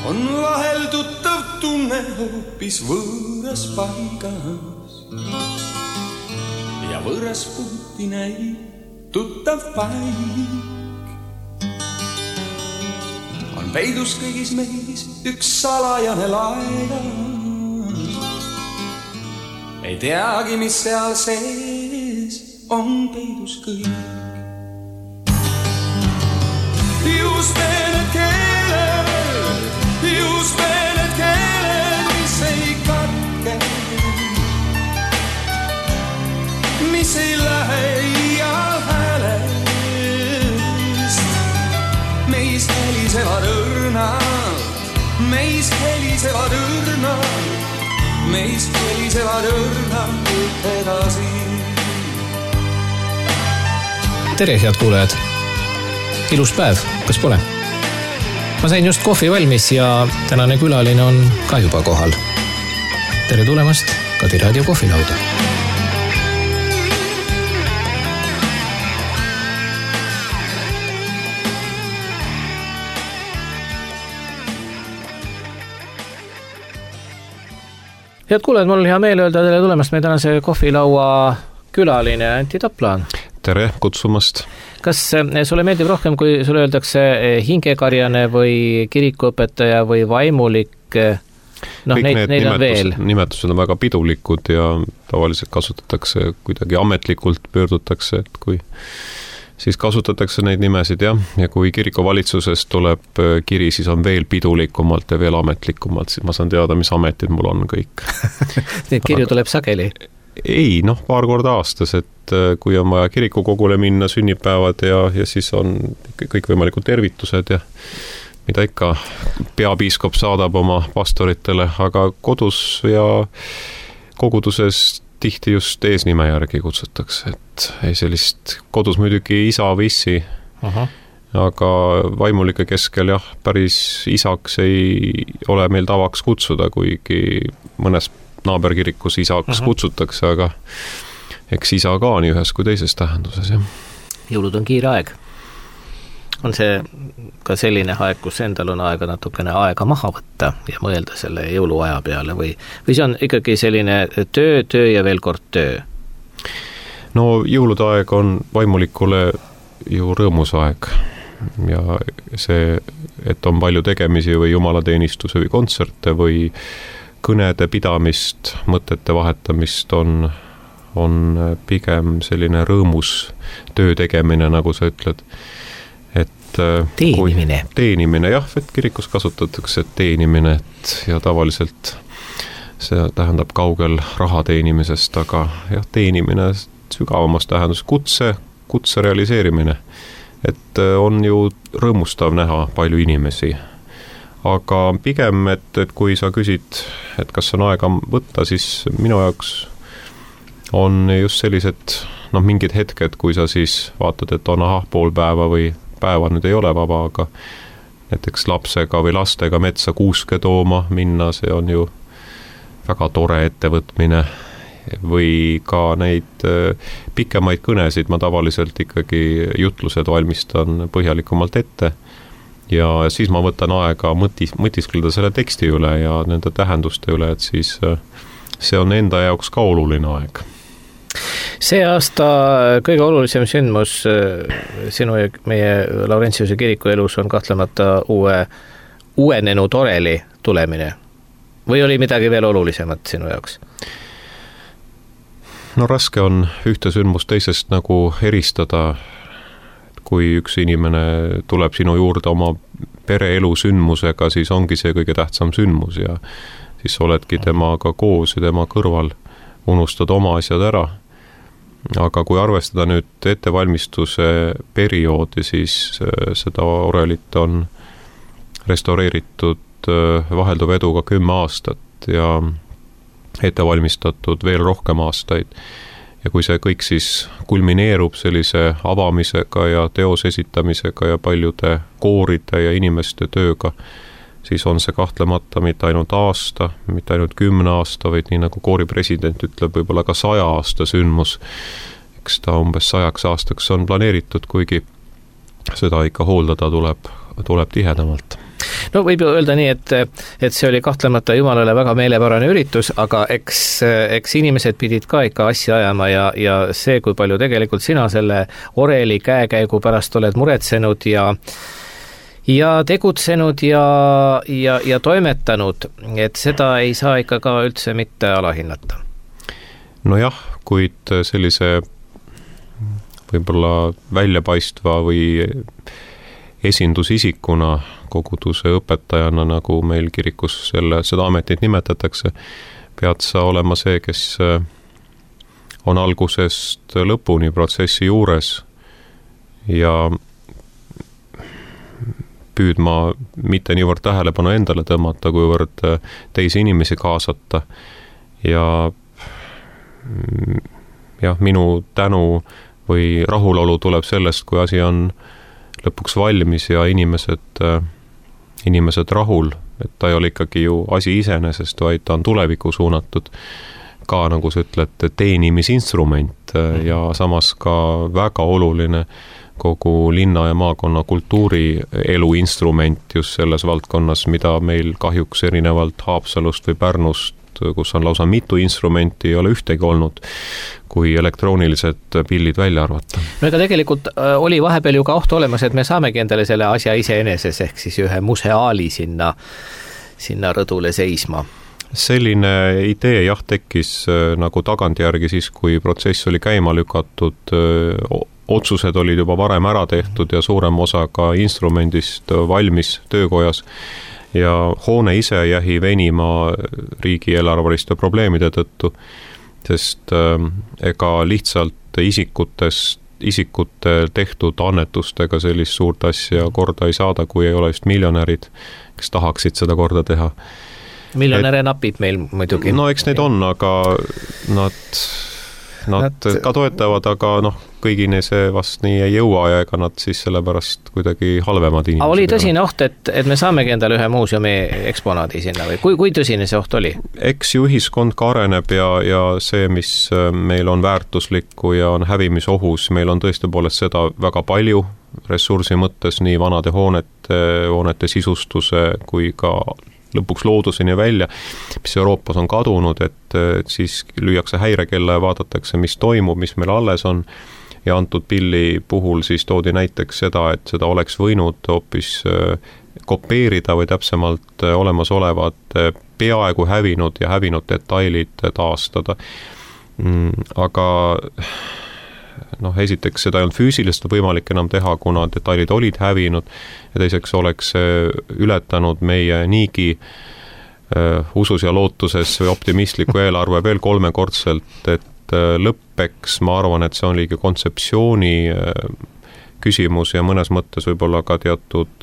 on vahel tuttav tunne hoopis võõras paigas ja võõras puuti näib tuttav paik. On peidus kõigis meis üks salajane laigas, ei teagi, mis seal sees on peidus kõik. Just need keeled, mis ei katke, mis ei lähe iial häälest. Meis helisevad õrnad, meis helisevad õrnad edasi. Tere, head kuulajad! Ilus päev, kas pole? Ma sain just kohvi valmis ja tänane külaline on ka juba kohal. Tere tulemast Kadi Raadio kohvilauda. Head kuulajad, mul on hea meel öelda tere tulemast meie tänase kohvilaua külaline Antti Taplaan. Tere kutsumast. Kas sulle meeldib rohkem, kui sulle öeldakse hingekarjane või kirikuõpetaja või vaimulik? Kõik need nimetused on väga pidulikud ja tavaliselt kasutatakse kuidagi ametlikult, pöördutakse, et kui siis kasutatakse neid nimesid ja kui kirikuvalitsusest tuleb kiri, siis on veel pidulikumalt ja veel ametlikumalt, siis ma saan teada, mis ametid mul on kõik. Neid kirju tuleb sageli? Ei, paar korda aastas, et kui on vaja kirikukogule minna, sünnipäevad ja siis on kõikvõimalikud tervitused ja mida ikka peapiiskop saadab oma pastoritele, aga kodus ja koguduses tihti just eesnime järgi kutsutakse, et ei sellist kodus muidugi isa või issi, aga vaimulike keskel päris isaks ei ole meil tavaks kutsuda, kuigi mõnes naaberkirikus isaks kutsutakse, aga eks isa ka nii ühes kui teises tähenduses. Jõulud on kiire aeg. On see ka selline aeg, kus endal on aega natukene aega maha võtta ja mõelda selle jõuluaja peale või see on ikkagi selline töö ja veel kord töö? No jõulude aeg on vaimulikule ju rõõmus aeg ja see, et on palju tegemisi või jumalateenistuse või kontserte või kõnede pidamist, mõtete vahetamist on pigem selline rõõmus töö tegemine, nagu sa ütled. Et teenimine, jah, et kirikus kasutatakse teenimine ja tavaliselt see tähendab kaugel raha teenimisest, aga jah, teenimine sügavamas tähendus, kutse realiseerimine. Et on ju rõõmustav näha palju inimesi. Aga pigem, et kui sa küsid, et kas on aega võtta, siis minu jaoks on just sellised mingid hetked, kui sa siis vaatad, et on pool päeva või päeva nüüd ei ole vaba, aga näiteks lapsega või lastega metsa kuuske tooma minna, see on ju väga tore ettevõtmine või ka neid pikemaid kõnesid ma tavaliselt ikkagi jutlused valmistan põhjalikumalt ette ja siis ma võtan aega mõtiskleda selle teksti üle ja nende tähenduste üle, et siis see on enda jaoks ka oluline aeg. See aasta kõige olulisem sündmus sinu ja meie Laurentiuse kiriku elus on kahtlemata uuenenud oreli tulemine. Või oli midagi veel olulisemat sinu jaoks? No raske on ühte sündmust teisest nagu eristada, kui üks inimene tuleb sinu juurde oma pereelu sündmusega, siis ongi see kõige tähtsam sündmus ja siis oledki temaga koos ja tema kõrval, unustad oma asjad ära. Aga kui arvestada nüüd ettevalmistuse perioodi, siis seda orelit on restaureeritud vahelduva eduga 10 aastat ja ettevalmistatud veel rohkem aastaid. Ja kui see kõik siis kulmineerub sellise avamisega ja teos esitamisega ja paljude kooride ja inimeste tööga, siis on see kahtlemata mitte ainult aasta, mitte ainult 10 aasta, vaid nii nagu koori president ütleb, võib-olla ka 100 aasta sündmus. Eks ta umbes 100 aastaks on planeeritud, kuigi seda ikka hooldada tuleb tihedamalt. no võib ju öelda nii, et see oli kahtlemata Jumalale väga meelepärane üritus, aga eks inimesed pidid ka ikka asja ajama ja see, kui palju tegelikult sina selle oreli käekäigu pärast oled muretsenud ja tegutsenud ja toimetanud, et seda ei saa ikka ka üldse mitte alahinnata. Nojah, kuid sellise võib-olla väljapaistva või esindusisikuna, koguduse õpetajana, nagu meil kirikus seda ametit nimetatakse, pead sa olema see, kes on algusest lõpuni protsessi juures ja püüdma mitte niivõrd tähelepanu endale tõmmata, kuivõrd teisi inimesi kaasata ja minu tänu või rahulolu tuleb sellest, kui asi on lõpuks valmis ja inimesed rahul, et ta ei ole ikkagi ju asi iseenesest, vaid ta on tulevikku suunatud ka, nagu sa ütled, teenimisinstrument ja samas ka väga oluline kogu linna ja maakonna kultuurielu instrument just selles valdkonnas, mida meil kahjuks erinevalt Haapsalust või Pärnust, kus on lausa mitu instrumenti, ei ole ühtegi olnud, kui elektroonilised pillid välja arvata. No ega tegelikult oli vahepeal ju ka oht olemas, et me saamegi endale selle asja iseeneses, ehk siis ühe museaali sinna rõdule seisma. Selline idee tekkis nagu tagantjärgi siis, kui protsess oli käima lükatud, otsused olid juba varem ära tehtud ja suurem osa ka instrumendist valmis töökojas ja hoone ise jäi venima riigieelarveliste probleemide tõttu, sest ega lihtsalt isikute tehtud annetustega sellist suurt asja korda ei saada, kui ei ole just miljonärid, kes tahaksid seda korda teha. Miljonäre napib meil muidugi. No eks neid on, aga nad ka toetavad, aga kõigini see vast nii ei jõua ja ega nad siis sellepärast kuidagi halvemad inimesed. Oli tõsine oht, et me saamegi endale ühe muuseumi eksponaadi sinna või kui tõsine see oht oli? Eks ju ühiskond ka areneb ja see, mis meil on väärtuslikku ja on hävimisohus, meil on tõesti poolest seda väga palju ressursi mõttes, nii vanade hoonete sisustuse kui ka lõpuks looduseni välja, mis Euroopas on kadunud, et siis lüüakse häirekella ja vaadatakse, mis toimub, mis meil alles on. Ja antud pilli puhul siis toodi näiteks seda, et seda oleks võinud hoopis kopeerida või täpsemalt olemasolevad peaaegu hävinud ja hävinud detailid taastada. Aga esiteks seda ei olnud füüsiliselt võimalik enam teha, kuna detailid olid hävinud ja teiseks oleks ületanud meie niigi usus ja lootuses või optimistliku eelarve veel 3-kordselt, et lõppeks ma arvan, et see on liigi kontseptsiooni küsimus ja mõnes mõttes võib-olla ka teatud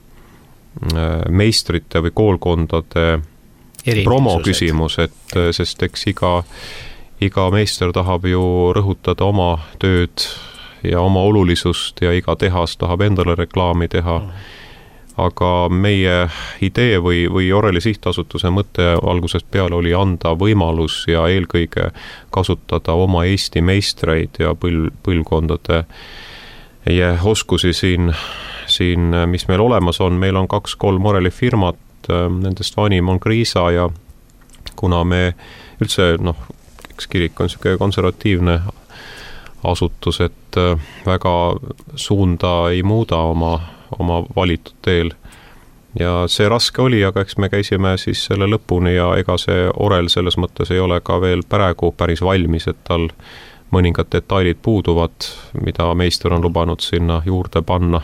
meistrite või koolkondade promo küsimus, et sest eks iga meister tahab ju rõhutada oma tööd ja oma olulisust ja iga tehas tahab endale reklaami teha. Aga meie idee või Oreli sihtasutuse mõte algusest peale oli anda võimalus ja eelkõige kasutada oma Eesti meistreid ja põlvkondade oskusi siin, mis meil olemas on. Meil on 2-3 Oreli firmat, nendest vanim on Kriisa ja kuna me üldse, eks kirik on selline konservatiivne asutus, et väga suunda ei muuda oma valitud teel. Ja see raske oli, aga eks me käisime siis selle lõpuni ja ega see Orel selles mõttes ei ole ka veel praegu päris valmis, et tal mõningad detailid puuduvad, mida meister on lubanud sinna juurde panna.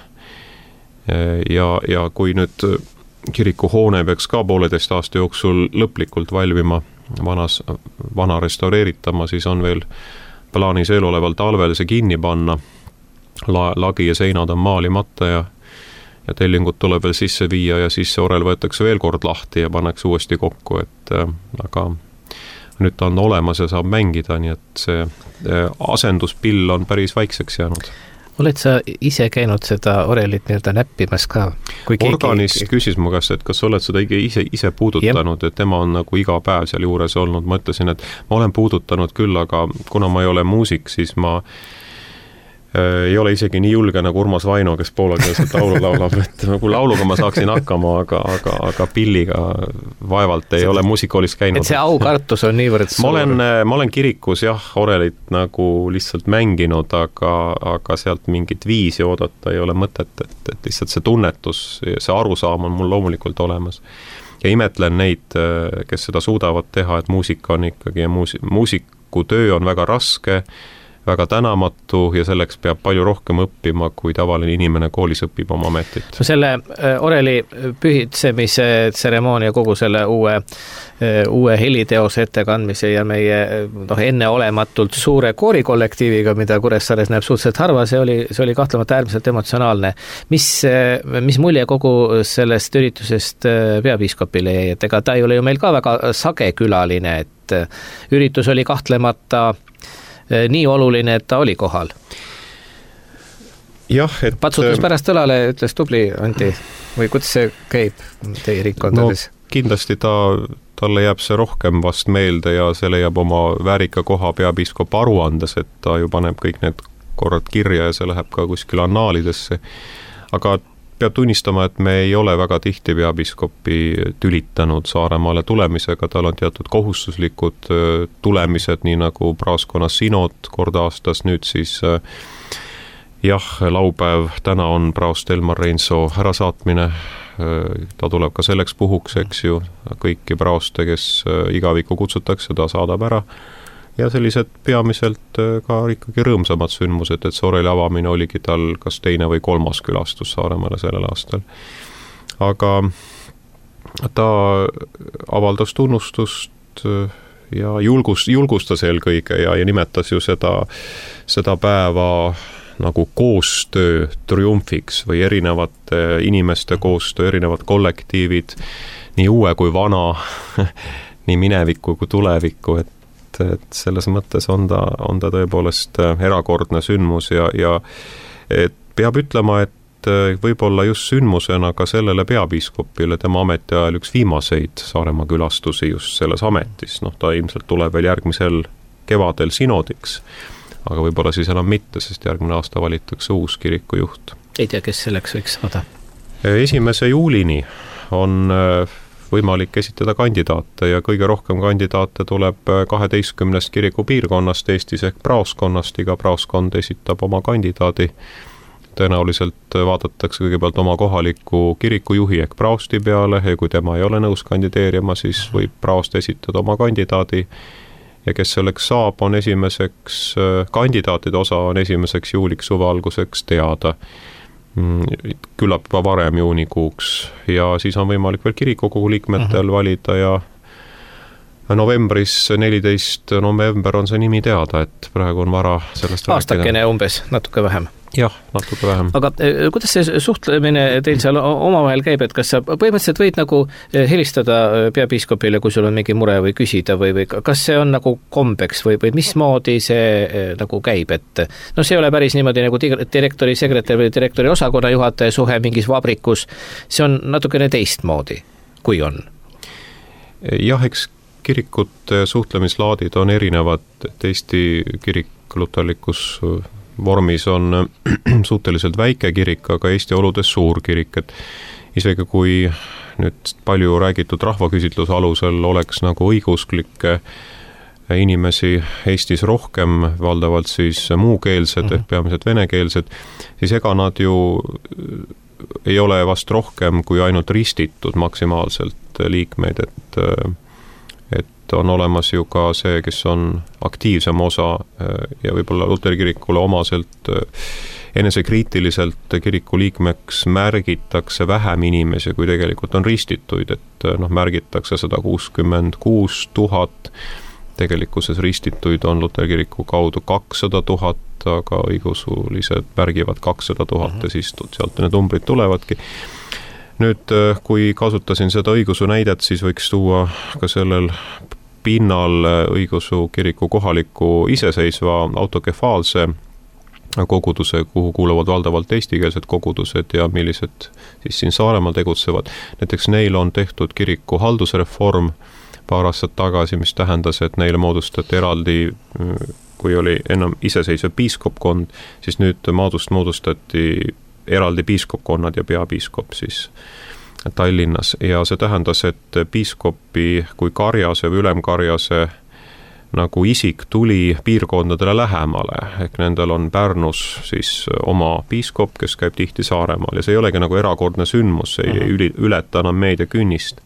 Ja kui nüüd kirikuhoone peaks ka 1,5 aasta jooksul lõplikult valmima, vana restaureeritama, siis on veel plaanis eeloleval talvel see kinni panna. Lagi ja seinad on maalimata ja tellingud tuleb veel sisse viia ja siis see Orel võetakse veel kord lahti ja pannakse uuesti kokku, aga nüüd ta on olemas ja saab mängida, nii et see asenduspill on päris väikseks jäänud. Oled sa ise käinud seda Orelit nii-öelda näppimas ka? Organist küsis mu käest, et kas oled seda ise puudutanud, et tema on nagu iga päev seal juures olnud. Ma ütlesin, et ma olen puudutanud küll, aga kuna ma ei ole muusik, siis ma ei ole isegi nii julge nagu Urmas Vaino, kes poolakeelset laulu laulab, et nagu lauluga ma saaksin hakkama, aga pilliga vaevalt ei ole muusikoolis käinud. Et see aukartus on niivõrd suur? Ma olen kirikus orelit nagu lihtsalt mänginud, aga sealt mingit viisi oodata ei ole mõtet, et lihtsalt see tunnetus, see arusaam on mul loomulikult olemas. Ja imetlen neid, kes seda suudavad teha, et muusika on ikkagi ja muusiku töö on väga raske, väga tänamatu ja selleks peab palju rohkem õppima, kui tavaline inimene koolis õpib oma ametit. No selle oreli pühitsemise tseremoonia, kogu selle uue heliteose ettekandmise ja meie enneolematult suure koorikollektiiviga, mida Kuressaares näeb suhteliselt harva, see oli kahtlemata äärmiselt emotsionaalne. Mis mulje kogu sellest üritusest peapiiskopile jäi, et ega ta ei ole ju meil ka väga sage külaline, et üritus oli kahtlemata nii oluline, et ta oli kohal. Jah, et patsutas pärast õlale, ütles tubli Anti, või kuidas see käib teie rikkondades? No, kindlasti talle jääb see rohkem vast meelde ja see leiab oma väärika koha peapiiskop aruandes, et ta ju paneb kõik need korrad kirja ja see läheb ka kuskil annaalidesse. Aga peab tunnistama, et me ei ole väga tihti peapiiskopi tülitanud Saaremaale tulemisega, tal on teatud kohustuslikud tulemised, nii nagu praaskonna sinod kord aastas, nüüd siis laupäev, täna on praost Elmar Reinso ärasaatmine, ta tuleb ka selleks puhuks, eks ju, kõiki praoste, kes igavikku kutsutakse, ta saadab ära. Ja sellised peamiselt ka ikkagi rõõmsamad sündmused, et see oreli avamine oligi tal kas teine või kolmas külastus Saaremaale sellel aastal. Aga ta avaldas tunnustust ja julgustas eelkõige ja nimetas ju seda päeva nagu koostöö triumfiks või erinevate inimeste koostöö, erinevad kollektiivid, nii uue kui vana, nii mineviku kui tuleviku, et selles mõttes on ta tõepoolest erakordne sündmus ja et peab ütlema, et võib-olla just sündmusena ka sellele peapiiskopile tema ametiajal üks viimaseid Saaremaa külastusi just selles ametis. Ta ilmselt tuleb veel järgmisel kevadel sinodiks, aga võib-olla siis enam mitte, sest järgmine aasta valitakse uus kirikujuht. Ei tea, kes selleks võiks saada? 1. juulini on võimalik esitada kandidaate ja kõige rohkem kandidaate tuleb 12 kiriku piirkonnast Eestis ehk praoskonnast. Iga praoskond esitab oma kandidaadi. Tõenäoliselt vaadatakse kõigepealt oma kohaliku kirikujuhi ehk praosti peale ja kui tema ei ole nõus kandideerima, siis võib praost esitada oma kandidaadi. Ja kes selleks saab, on kandidaatide osa on 1. juuliks suve alguseks teada. Küllap juba varem juunikuuks ja siis on võimalik veel kirikukogu liikmetel valida ja novembris, 14. november on see nimi teada, et praegu on vara sellest aastakene umbes, natuke vähem. Jah, natuke vähem. Aga kuidas see suhtlemine teil seal omavahel käib, et kas sa põhimõtteliselt võid nagu helistada peapiiskopile, kui sul on mingi mure või küsida või kas see on nagu kombeks või mismoodi see nagu käib, et see ei ole päris niimoodi nagu direktori sekretär või direktori osakonna juhataja suhe mingis vabrikus, see on natukene teistmoodi, kui on? Jah, eks kirikute suhtlemislaadid on erinevad, et Eesti kirik luterlikus vormis on suhteliselt väike kirik, aga Eesti oludes suur kirik, et isegi kui nüüd palju räägitud rahvaküsitluse alusel oleks nagu õigusklikke inimesi Eestis rohkem, valdavalt siis muukeelsed ehk peamiselt venekeelsed, siis ega nad ju ei ole vast rohkem kui ainult ristitud maksimaalselt liikmeid, et on olemas ju ka see, kes on aktiivsem osa ja võib-olla Luteri kirikule omaselt enesekriitiliselt kiriku liikmeks märgitakse vähem inimesi, kui tegelikult on ristituid, et märgitakse 166 000, tegelikkuses ristituid on Luteri kiriku kaudu 200 000, aga õigusulised märgivad 200 000 ja siis sealt need numbrid tulevadki. Nüüd, kui kasutasin seda õigusu näidet, siis võiks tuua ka sellel pinnal õigusu kiriku kohaliku iseseisva autokefaalse koguduse, kuhu kuuluvad valdavalt eestikeelsed kogudused ja millised siis siin Saaremaal tegutsevad. Näiteks neil on tehtud kiriku haldusreform paar aastat tagasi, mis tähendas, et neile moodustati eraldi kui oli enam iseseisev piiskopkond, siis nüüd Maadust moodustati eraldi piiskopkonnad ja peapiiskop siis Tallinnas ja see tähendas, et piiskopi kui karjase või ülemkarjase nagu isik tuli piirkondadele lähemale, ehk nendel on Pärnus siis oma piiskop, kes käib tihti Saaremaal ja see ei olegi nagu erakordne sündmus, see ei ületa enam meediakünnist,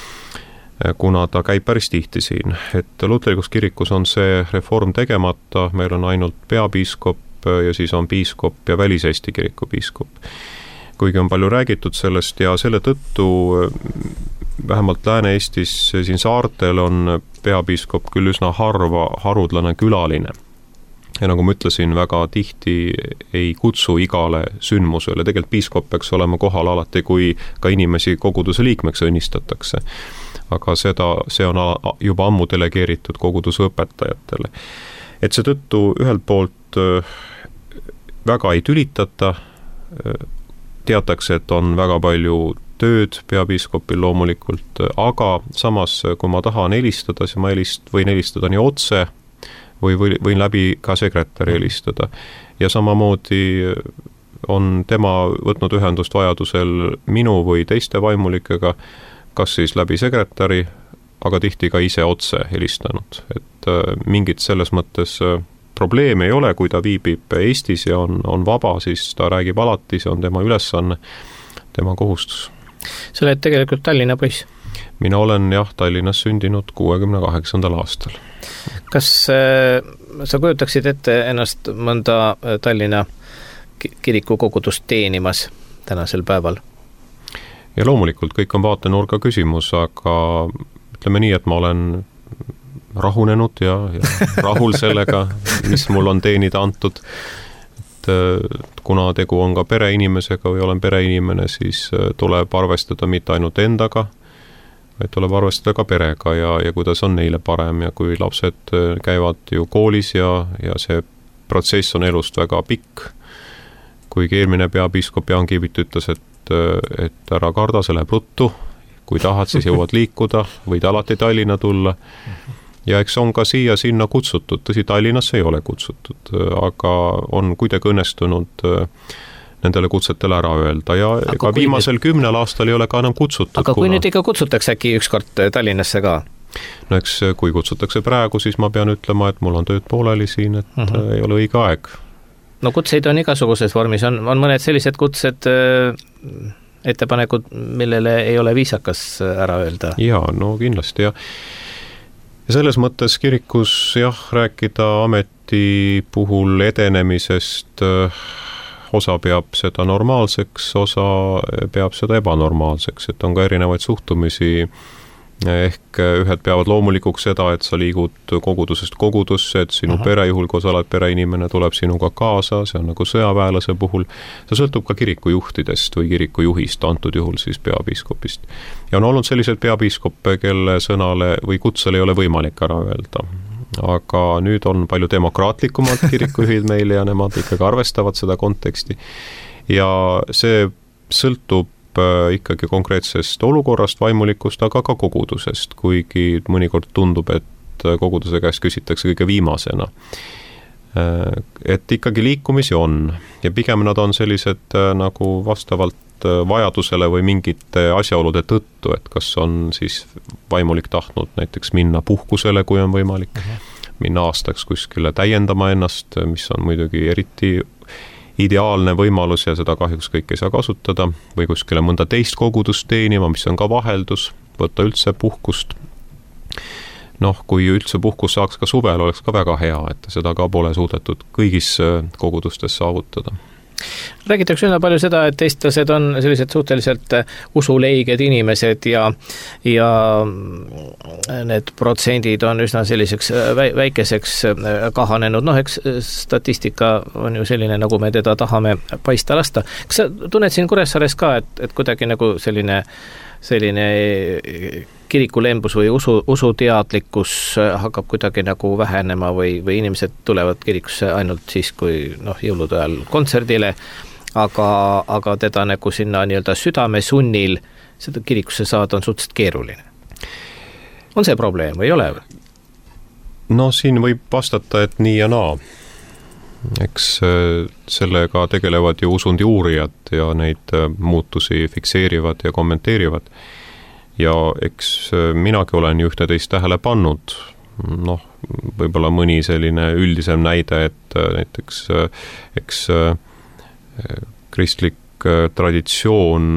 kuna ta käib päris tihti siin. Et Luterlikus kirikus on see reform tegemata, meil on ainult peapiiskop ja siis on piiskop ja Välis-Eesti kiriku piiskop. Kuigi on palju räägitud sellest ja selle tõttu vähemalt Lääne-Eestis siin saartel on peapiiskop küll üsna harudlane külaline. Ja nagu ma ütlesin, väga tihti ei kutsu igale sündmusele. Tegelikult piiskop peaks olema kohal alati, kui ka inimesi koguduse liikmeks õnnistatakse. Aga see on juba ammu delegeeritud koguduse õpetajatele. Et see tõttu ühelt poolt väga ei tülitata, teatakse, et on väga palju tööd peapiiskopil loomulikult, aga samas, kui ma tahan helistada, siis ma võin helistada nii otse või võin läbi ka sekretäri helistada. Ja samamoodi on tema võtnud ühendust vajadusel minu või teiste vaimulikega, kas siis läbi sekretäri, aga tihti ka ise otse helistanud. Et mingit selles mõttes probleeme ei ole, kui ta viibib Eestis ja on vaba, siis ta räägib alati, see on tema ülesanne, tema kohustus. Sa oled tegelikult Tallinna poiss? Mina olen Tallinnas sündinud 68. aastal. Kas sa kujutaksid ette ennast mõnda Tallinna kiriku kogudust teenimas tänasel päeval? Ja loomulikult kõik on vaatenurga küsimus, aga ütleme nii, et ma olen rahunenud ja rahul sellega, mis mul on teenida antud. Kuna tegu on ka pereinimesega või olen pereinimene, siis tuleb arvestada mitte ainult endaga, vaid tuleb arvestada ka perega ja kuidas on neile parem ja kui lapsed käivad ju koolis ja see protsess on elust väga pikk. Kuigi eelmine peapiiskop Jaan Kiivit ütles, et ära karda, see läheb ruttu, kui tahad, siis jõuad liikuda, võid alati Tallinna tulla. Ja eks on ka siia-sinna kutsutud, tõsi Tallinnasse ei ole kutsutud, aga on kuidagi õnnestunud nendele kutsetele ära öelda ja ka viimasel 10 aastal ei ole ka enam kutsutud. Aga kui nüüd ikka kutsutakse äkki ükskord Tallinnasse ka? No eks kui kutsutakse praegu, siis ma pean ütlema, et mul on tööd pooleli siin, et ei ole õige aeg. No kutseid on igasuguses vormis, on mõned sellised kutsed ettepanekud, millele ei ole viisakas ära öelda? Jaa, no kindlasti ja selles mõttes kirikus rääkida ameti puhul edenemisest, osa peab seda normaalseks, osa peab seda ebanormaalseks, et on ka erinevaid suhtumisi, ehk ühed peavad loomulikuks seda, et sa liigud kogudusest kogudusse, et sinu pere, juhul kui sa oled pereinimene, tuleb sinuga kaasa, see on nagu sõjaväelase puhul, see sõltub ka kirikujuhtidest või kirikujuhist, antud juhul siis peapiiskopist. Ja on olnud sellised peapiiskoppe, kelle sõnale või kutsele ei ole võimalik ära öelda. Aga nüüd on palju demokraatlikumad kirikujuhid meil ja nemad ikkagi arvestavad seda konteksti. Ja see sõltub ikkagi konkreetsest olukorrast, vaimulikust, aga ka kogudusest, kuigi mõnikord tundub, et koguduse käest küsitakse kõige viimasena. Et ikkagi liikumisi on ja pigem nad on sellised nagu vastavalt vajadusele või mingite asjaolude tõttu, et kas on siis vaimulik tahtnud näiteks minna puhkusele, kui on võimalik, minna aastaks kuskile täiendama ennast, mis on muidugi eriti ideaalne võimalus ja seda kahjuks kõik ei saa kasutada, või kuskile mõnda teist kogudust teenima, mis on ka vaheldus, võtta üldse puhkust. Kui üldse puhkus saaks ka suvel, oleks ka väga hea, et seda ka pole suudetud kõigis kogudustes saavutada. Räägitakse üsna palju seda, et eestlased on sellised suhteliselt usuleiged inimesed ja need protsendid on üsna selliseks väikeseks kahanenud. Eks statistika on ju selline, nagu me teda tahame paista lasta. Kas sa tunned siin Kuressaares ka, et kuidagi nagu selline kirikulembus või usuteadlikkus hakkab kuidagi nagu vähenema või inimesed tulevad kirikusse ainult siis, kui jõulude ajal kontserdile, aga teda nagu sinna nii-öelda südamesunnil seda kirikusse saada on suhteliselt keeruline. On see probleem või ei ole? No siin võib vastata, et nii ja naa. Eks sellega tegelevad ju usundi uurijad ja neid muutusi fikseerivad ja kommenteerivad. Ja eks minagi olen ju ühte-teist tähele pannud. Noh, võib-olla mõni selline üldisem näide, et näiteks eks kristlik traditsioon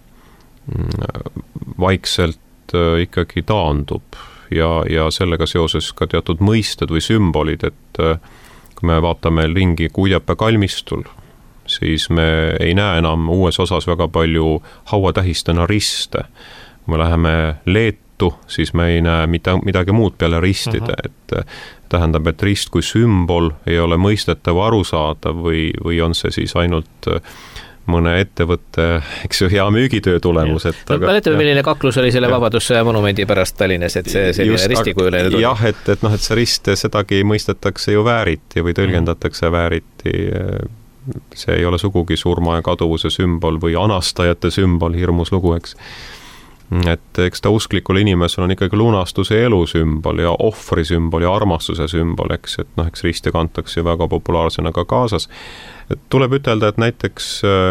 vaikselt ikkagi taandub ja sellega seoses ka teatud mõisted või sümbolid, et kui me vaatame ringi Kuidjapää kalmistul, siis me ei näe enam uues osas väga palju hauatähistena riste. Kui me läheme Leetu, siis me ei näe midagi muud peale ristide, et tähendab, et rist kui sümbol ei ole mõistetav arusaadav või on see siis ainult mõne ettevõtte, eks ju, hea müügitöö tulemus. Mäletame, milline kaklus oli selle Vabadussõja monumendi pärast Tallinnas, et see selline ristikujuline tuli. Jah, et see rist sedagi mõistetakse ju vääriti või tõlgendatakse vääriti. See ei ole sugugi surma ja kaduvuse sümbol või anastajate sümbol, hirmus lugu, eks. Et eks ta usklikul inimesel on ikkagi lunastuse elu sümbol ja ohvri sümbol ja armastuse sümbol, eks, et eks risti kantakse ju väga populaarsena ka kaasas. Tuleb ütelda, et näiteks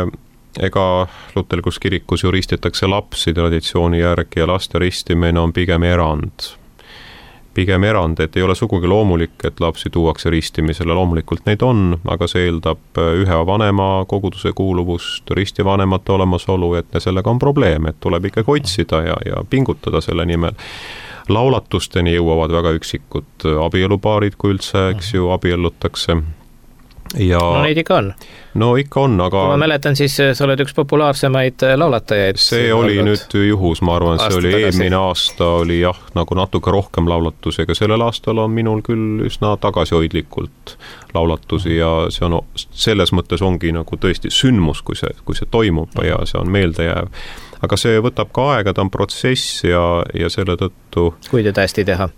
ega luterlikus kirikus ju ristitakse lapsi traditsiooni järgi ja laste ristimine on pigem erand. Pigem erand, et ei ole sugugi loomulik, et lapsi tuuakse ristimisele, loomulikult neid on, aga see eeldab ühe vanema koguduse kuuluvust, ristivanemate olemasolu, et sellega on probleem, et tuleb ikkagi otsida ja pingutada selle nimel. Laulatusteni jõuavad väga üksikud abielupaarid, kui üldse, eks ju, abiellutakse. Ja, no neid ikka on. No ikka on, aga... Kui ma mäletan, siis sa oled üks populaarsemaid laulatajaid. See oli nüüd juhus, ma arvan, see oli eelmine aasta, oli jah, nagu natuke rohkem laulatusi, aga sellel aastal on minul küll üsna tagasihoidlikult laulatusi ja see on, selles mõttes ongi nagu tõesti sündmus, kui see toimub ja see on meeldejääv. Aga see võtab ka aega, ta on protsess ja selle tõttu... Kui teda hästi teha.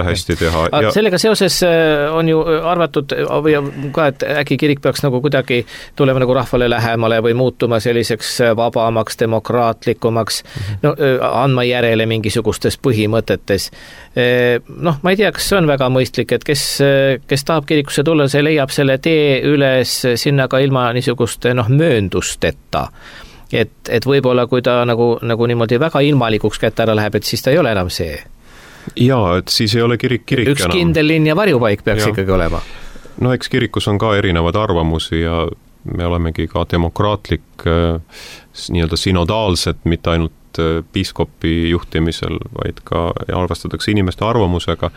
Ja... Sellega seoses on ju arvatud või ka, et äkki kirik peaks nagu kuidagi tulema nagu rahvale lähemale või muutuma selliseks vabamaks, demokraatlikumaks, no, andma järele mingisugustes põhimõtetes. Noh, ma ei tea, kas see on väga mõistlik, et kes tahab kirikusse tulla, see leiab selle tee üles sinna ka ilma niisuguste mööndusteta. Et võib-olla kui ta nagu niimoodi väga ilmalikuks kätte ära läheb, et siis ta ei ole enam see. Jaa, et siis ei ole kirik üks enam. Kindel linn ja varjupaik peaks ikkagi olema. No eks kirikus on ka erinevad arvamusi ja me olemegi ka demokraatlik, nii-öelda sinodaalset, mitte ainult piiskopi juhtimisel, vaid ka arvestatakse inimeste arvamusega.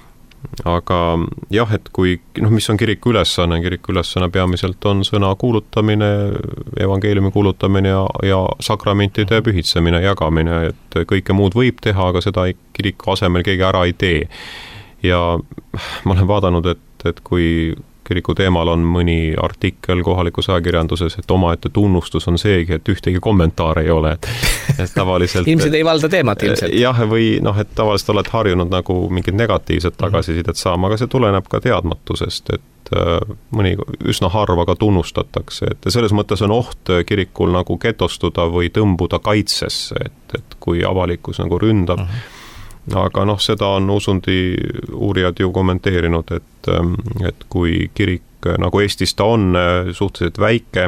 Aga jah, et kui, mis on kiriku ülesanne peamiselt on sõna kuulutamine, evangeeliumi kuulutamine ja sakramentide pühitsemine, jagamine, et kõike muud võib teha, aga seda kiriku asemel keegi ära ei tee. Ja ma olen vaadanud, et kui kiriku teemal on mõni artikkel kohalikus ajakirjanduses, et omaette tunnustus on seegi, et ühtegi kommentaare ei ole. Et tavaliselt... Ilmselt ei valda teemat ilmselt. Jah, või et tavaliselt oled harjunud nagu mingid negatiivsed tagasisidet saama, aga see tuleneb ka teadmatusest, et mõni üsna harva ka tunnustatakse, et selles mõttes on oht kirikul nagu getostuda või tõmbuda kaitsesse, et kui avalikkus nagu ründab. Aga seda on usundi uurijad ju kommenteerinud, et kui kirik, nagu Eestis ta on suhteliselt väike,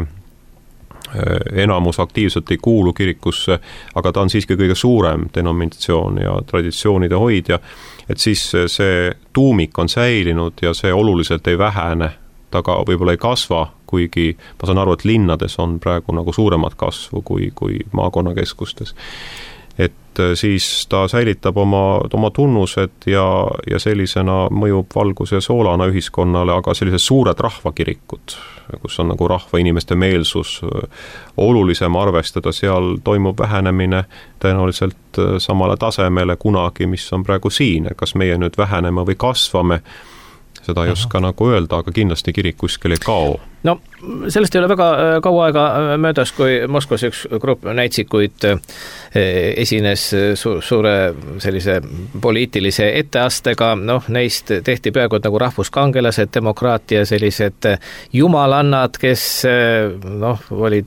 enamus aktiivselt ei kuulu kirikusse, aga ta on siiski kõige suurem denominatsioon ja traditsioonide hoidja, et siis see tuumik on säilinud ja see oluliselt ei vähene, ta ka võib-olla ei kasva, kuigi ma saan aru, et linnades on praegu nagu suuremat kasvu kui maakonnakeskustes. Et siis ta säilitab oma tunnused ja sellisena mõjub valguse soolana ühiskonnale, aga sellised suured rahvakirikud, kus on nagu rahva inimeste meelsus olulisem arvestada, seal toimub vähenemine tõenäoliselt samale tasemele kunagi, mis on praegu siin, kas meie nüüd väheneme või kasvame, seda ei oska nagu öelda, aga kindlasti kirik kuskil ei kao. no sellest ei ole väga kaua aega möödas, kui Moskvas üks grupp näitsikuid esines suure sellise poliitilise etteastega, noh, neist tehti peaaegu nagu rahvuskangelased, demokraatia sellised jumalannad, kes noh,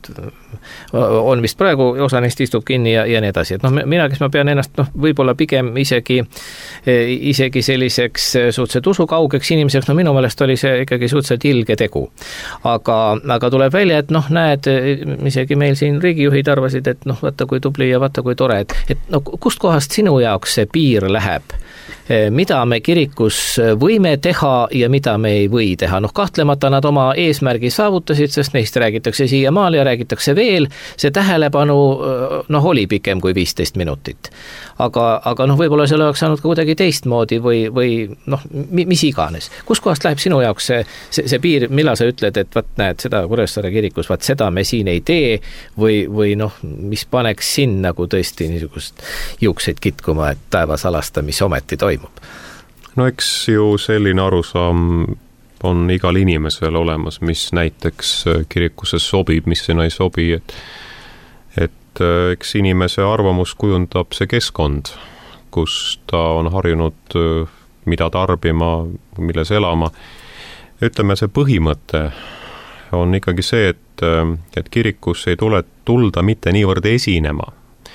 on vist praegu, osa neist istub kinni ja nii edasi, et noh, mina, kes ma pean ennast noh, võib-olla pigem isegi selliseks suhteliselt usukaugeks inimeseks, no minu meelest oli see ikkagi suhteliselt ilge tegu. Aga tuleb välja, et noh, näed, isegi meil siin riigijuhid arvasid, et noh, vaata kui tubli ja vaata kui tore, et no kust kohast sinu jaoks see piir läheb? Mida me kirikus võime teha ja mida me ei või teha. Noh, kahtlemata nad oma eesmärgi saavutasid, sest neist räägitakse siiamaale ja räägitakse veel. See tähelepanu noh, oli pikem kui 15 minutit. Aga noh, võib-olla selle oleks saanud ka kuidagi teistmoodi või noh, mis iganes. Kus kohast läheb sinu jaoks see piir, millal sa ütled, et vaat näed, seda Kuressaare kirikus, vaat seda me siin ei tee või noh, mis paneks siin nagu tõesti niisugust juukseid kitkuma, et taevas alasta, mis ometi toimub? No eks ju selline arusaam on igal inimesel olemas, mis näiteks kirikusse sobib, mis sinna ei sobi, et eks inimese arvamus kujundab see keskkond, kus ta on harjunud mida tarbima, milles elama. Ütleme, see põhimõte on ikkagi see, et kirikus ei tulda mitte niivõrd esinema,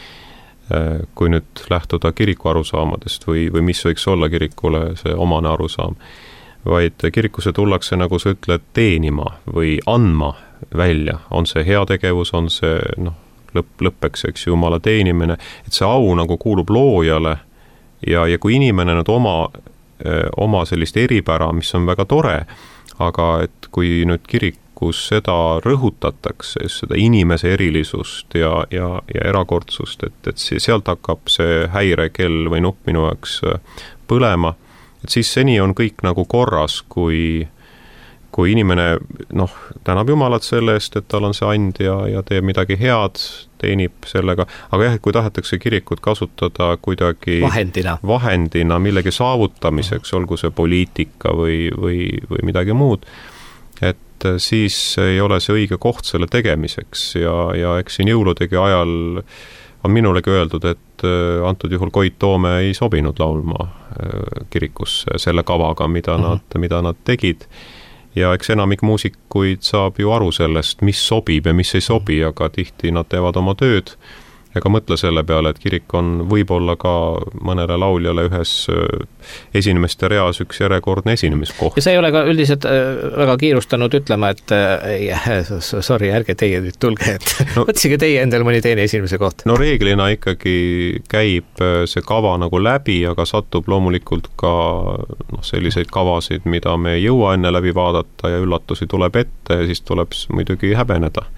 kui nüüd lähtuda kiriku arusaamadest või mis võiks olla kirikule see omane arusaam, vaid kirikusse tullakse, nagu sa ütled, teenima või andma välja. On see heategevus, on see noh, lõppeks, eks Jumala teenimine, et see au nagu kuulub loojale ja kui inimene nüüd oma sellist eripära, mis on väga tore, aga et kui nüüd kus seda rõhutatakse, seda inimese erilisust ja erakordsust, et sealt hakkab see häirekell või nupp minu jaoks põlema, et siis seni on kõik nagu korras, kui inimene noh, tänab Jumalat selle eest, et tal on see and ja teeb midagi head, teenib sellega, aga jah, et kui tahetakse kirikut kasutada kuidagi vahendina millegi saavutamiseks, olgu see poliitika või midagi muud, et siis ei ole see õige koht selle tegemiseks ja eks siin jõuludegi ajal on minulegi öeldud, et antud juhul Koit Toome ei sobinud laulma kirikusse selle kavaga, mida nad tegid. Ja eks enamik muusikuid saab ju aru sellest, mis sobib ja mis ei sobi, aga tihti nad teevad oma tööd ega mõtle selle peale, et kirik on võib-olla ka mõnele lauljale ühes esinemiste reas üks järjekordne esinemiskoht. Ja sa ei ole ka üldiselt väga kiirustanud ütlema, et sorry, ärge teie nüüd tulge, et võtsige teie endal mõni teine esinemise koht. No reeglina ikkagi käib see kava nagu läbi, aga satub loomulikult ka selliseid kavasid, mida me ei jõua enne läbi vaadata ja üllatusi tuleb ette ja siis tuleb muidugi häbeneda.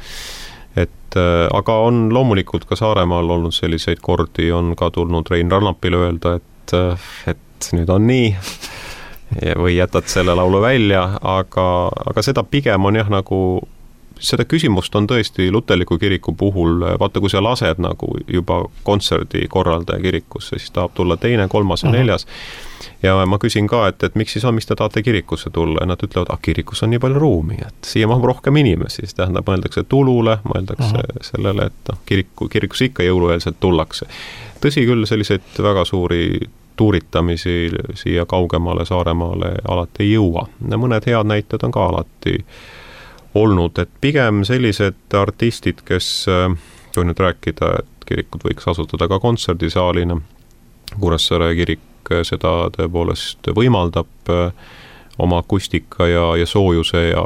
Aga on loomulikult ka Saaremaal olnud selliseid kordi, on ka tulnud Rein Rannapile öelda, et nüüd on nii või jätad selle laulu välja, aga seda pigem on jah nagu, seda küsimust on tõesti luterliku kiriku puhul, vaata kui sa lased nagu juba kontserdi korraldaja kirikusse, siis tahab tulla teine, kolmas ja neljas. Ja ma küsin ka, et miks siis on, miks te tahate kirikusse tulla ja nad ütlevad, kirikus on nii palju ruumi, et siia mahub rohkem inimesi, siis tähendab, mõeldakse tulule, mõeldakse sellele, et kirikus ikka jõulueelselt tullakse. Tõsi küll, selliseid väga suuri tuuritamisi siia kaugemale Saaremaale alati ei jõua. Mõned head näited on ka alati olnud, et pigem sellised artistid, kes, kui nüüd rääkida, et kirikud võiks asutada ka kontserdisaalina, Kuressaare kirik seda tõepoolest võimaldab oma akustika ja soojuse ja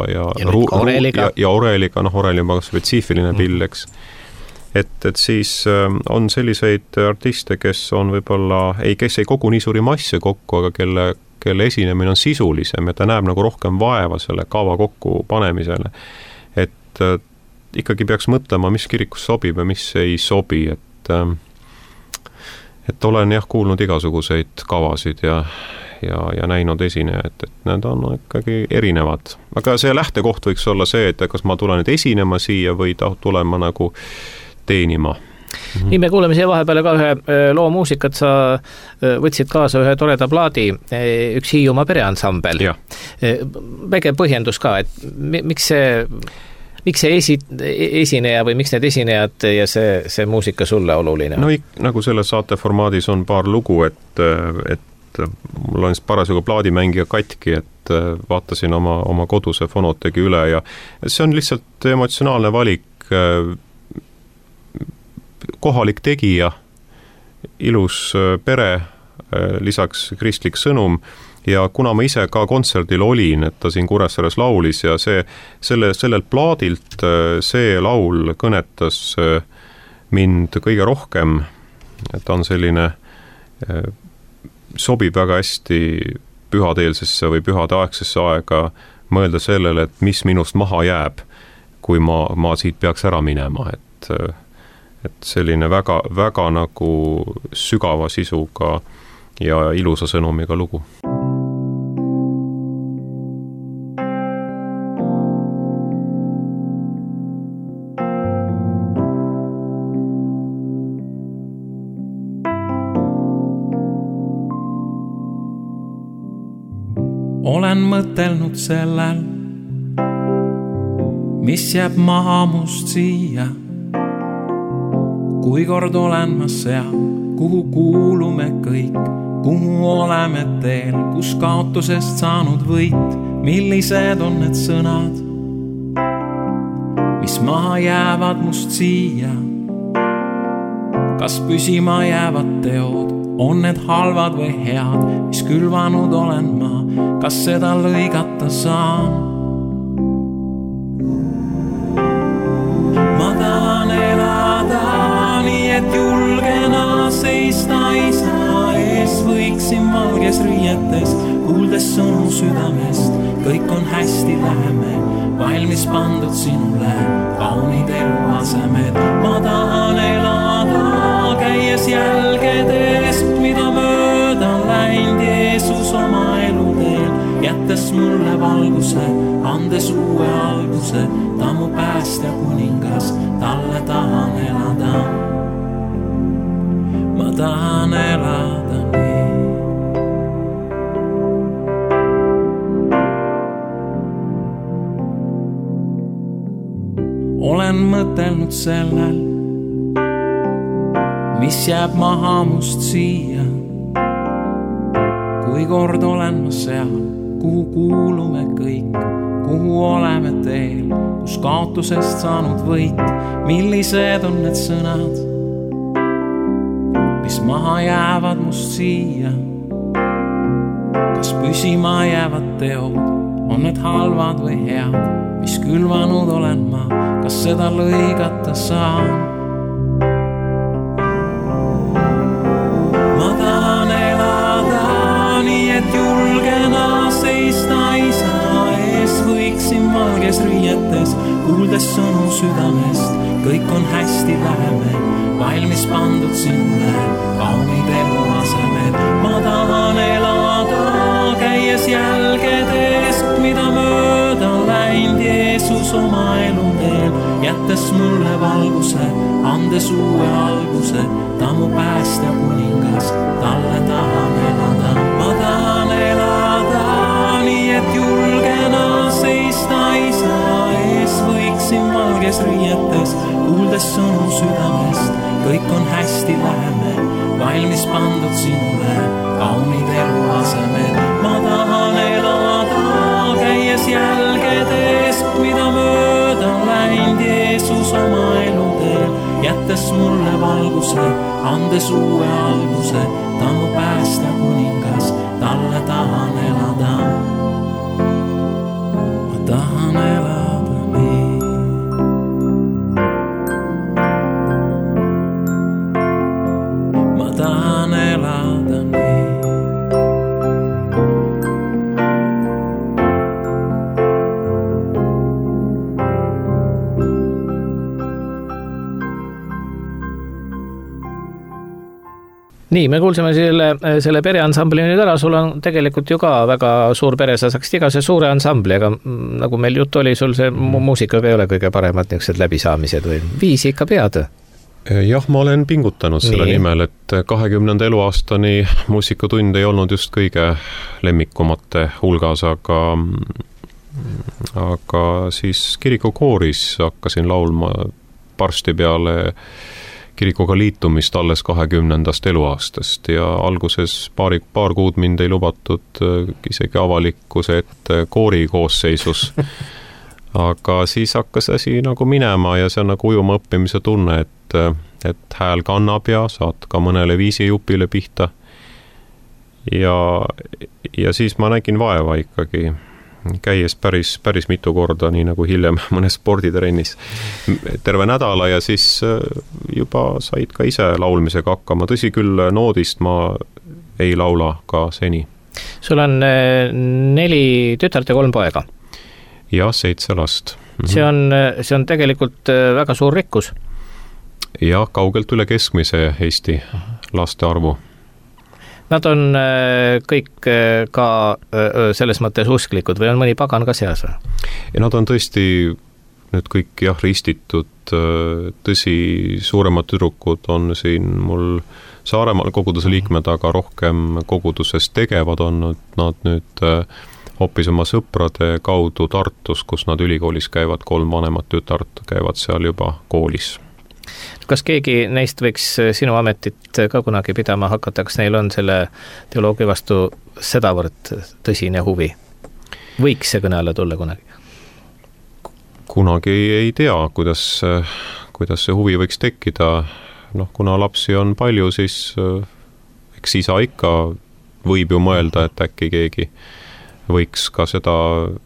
oreliga, oreli on väga spetsiifiline pill, eks. Et siis on selliseid artiste, kes on võib-olla, kes ei kogu nii suuri masse kokku, aga kelle esinemine on sisulisem ja ta näeb nagu rohkem vaeva selle kava kokku panemisele. Et ikkagi peaks mõtlema, mis kirikus sobib ja mis ei sobi, et olen jah kuulnud igasuguseid kavasid ja näinud esinejaid, et need on ikkagi erinevad. Aga see lähtekoht võiks olla see, et kas ma tulen nüüd esinema siia või tulema nagu teenima Nii me kuuleme siia vahepeale ka ühe loo muusikat, sa võtsid kaasa ühe toreda plaadi, üks Hiiumaa pereansambel. Väike põhjendus ka, et miks see esineja või miks need esinejad ja see muusika sulle oluline? No nagu selle saate formaadis on paar lugu, et mul on parasjagu plaadimängija katki, et vaatasin oma koduse fonotegi üle ja see on lihtsalt emotsionaalne valik, kohalik tegija, ilus pere, lisaks kristlik sõnum ja kuna ma ise ka kontserdil olin, et ta siin Kuressaares laulis ja sellelt plaadilt see laul kõnetas mind kõige rohkem, et ta on selline, sobib väga hästi pühadeelsesse või pühadeaegsesse aega mõelda sellele, et mis minust maha jääb, kui ma siit peaks ära minema, et selline väga, väga nagu sügava sisuga ja ilusa sõnumiga lugu. Olen mõtelnud sellel, mis jääb maha must siia. Kui kord olen ma seal, kuhu kuulume kõik, kuhu oleme teel, kus kaotusest saanud võit, millised on need sõnad, mis maha jäävad must siia. Kas püsima jäävad teod, on need halvad või head, mis külvanud olen ma, kas seda lõigata saan? Ma tahan elada nii, et julgena seista isa ees, võiksin valges riietes, kuuldes sõnu südamest, kõik on hästi, läheme, valmis pandud sinule, kaunid eluasemed. Ma tahan elada, käies jälgedes, mida mööda läinud Jeesus oma eluteel, jättes mulle valguse, andes uue alguse, ta mu päästja kuningas, talle tahan elada. Ma tahan elada nii. Olen mõtelnud sellel, mis jääb maha must siia. Kui kord olen ma seal, kuhu kuulume kõik, kuhu oleme teel, kus kaotusest saanud võit, millised on need sõnad, mis maha jäävad must siia. Kas püsima jäävad teod, on need halvad või head, mis külvanud olen ma, kas seda lõigata saan? Ma tahan elada nii, et julgena seista isa ees, võiksin valges riietes, kuuldes sõnu südamest, kõik on hästi, läheme, valmis pandud sinule, kaunid eluasemed. Ma tahan elada, käies jälgedes, mida mööda läinud Jeesus oma eluteel, jättes mulle valguse, andes uue alguse, ta mu päästja kuningas, talle tahan elada. Ma tahan elada nii, et julgena seista isa ees, võiksin valges riietes, kuuldes sõnu südamest, kõik on hästi, läheme, valmis pandud sinule, kaunid eluasemed. Ma tahan elada, käies jälgedes, mida mööda läinud Jeesus oma eluteel, jättes mulle valguse, andes uue alguse, ta mu päästja kuningas, talle tahan elada. Ma tahan elada nii. Ma tahan elada nii. Nii, me kuulsime selle pereansambli nüüd ära, sul on tegelikult ju ka väga suur pere, sa saaksid igase suure ansambli, aga nagu meil jutt oli, sul see muusikaga ei ole kõige paremad niisugused läbisaamised või viisi ikka pead? Jah, ma olen pingutanud selle nimel, et 20. eluaastani muusikatund ei olnud just kõige lemmikumate hulgas, aga siis kirikukooris hakkasin laulma varsti peale kirikuga liitumist alles 20. eluaastast ja alguses paar kuud mind ei lubatud isegi avalikkuse ette koori koosseisus. Aga siis hakkas asi nagu minema ja see on nagu ujuma õppimise tunne, et hääl kannab ja saad ka mõnele viisijupile pihta. Ja siis ma nägin vaeva ikkagi, käies päris mitu korda, nii nagu hiljem mõnes sporditrennis terve nädala ja siis juba said ka ise laulmisega hakkama. Tõsi küll, noodist ma ei laula ka seni. Sul on 4 tütart ja 3 poega? Ja 7 last. See on tegelikult väga suur rikkus. Ja kaugelt üle keskmise Eesti laste arvu. Nad on kõik ka selles mõttes usklikud või on mõni pagan ka seas? Ja nad on tõesti nüüd kõik ristitud. Tõsi, suuremad tüdrukud on siin mul Saaremaal koguduse liikmed, aga rohkem koguduses tegevad on nad nüüd hoopis oma sõprade kaudu Tartus, kus nad ülikoolis käivad, 3 vanemat tütart käivad seal juba koolis. Kas keegi neist võiks sinu ametit ka kunagi pidama hakata, kas neil on selle teoloogia vastu sedavõrd tõsine huvi? Võiks see kõne alla tulla kunagi? Kunagi ei tea, kuidas see huvi võiks tekkida. Kuna lapsi on palju, siis eks isa ikka võib ju mõelda, et äkki keegi võiks ka seda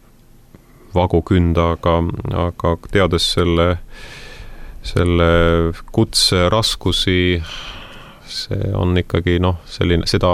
vagu künda, aga teades selle kutse raskusi, see on ikkagi selline seda,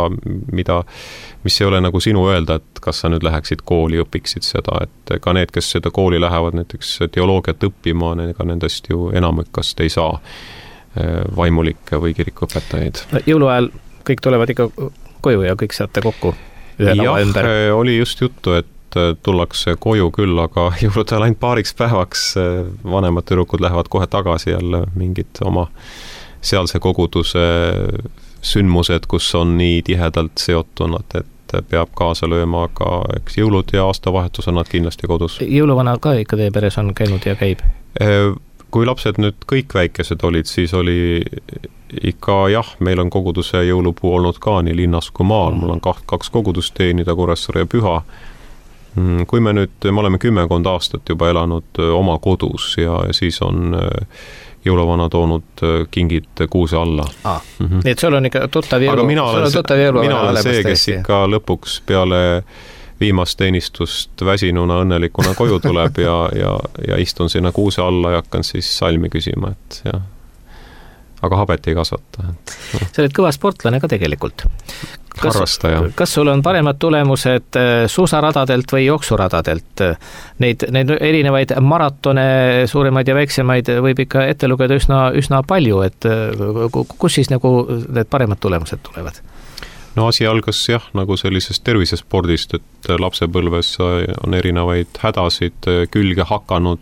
mis ei ole nagu sinu öelda, et kas sa nüüd läheksid kooli, õpiksid seda, et ka need, kes seda kooli lähevad näiteks teoloogiat õppima, ega nendest ju enamikast ei saa vaimulikke või kirikuõpetajaid. Jõuluajal kõik tulevad ikka koju ja kõik saate kokku ühe lava ümber? Oli just juttu, et tullakse koju küll, aga jõulutajal ainult paariks päevaks vanemad tüdrukud lähevad kohe tagasi jälle mingid oma sealse koguduse sündmused, kus on nii tihedalt seotunud, et peab kaasa lööma, aga eks jõulud ja aastavahetus on nad kindlasti kodus. Jõuluvana ka ikka teie peres on käinud ja käib? Kui lapsed nüüd kõik väikesed olid, siis oli ikka meil on koguduse jõulupuu olnud ka nii linnas kui maal. Mul on 2 kogudust teenida, Kuressaare ja Püha. Kui me oleme 10 aastat juba elanud oma kodus ja siis on jõuluvana toonud kingid kuuse alla. Nii et sul on ikka tuttav jõuluvana? Aga mina olen see, kes ikka lõpuks peale viimast teenistust väsinuna õnnelikuna koju tuleb ja istun sinna kuuse alla ja hakkan siis salmi küsima, et jah. Aga habet ei kasvata. Sa oled kõva sportlane ka tegelikult. Harrastaja. Kas sul on paremad tulemused suusaradadelt või jooksuradadelt? Neid erinevaid maratone, suuremaid ja väiksemaid võib ikka ette lugeda üsna palju, et kus siis nagu need paremad tulemused tulevad? Asi algas nagu sellisest tervisespordist, et lapsepõlves on erinevaid hädasid külge hakanud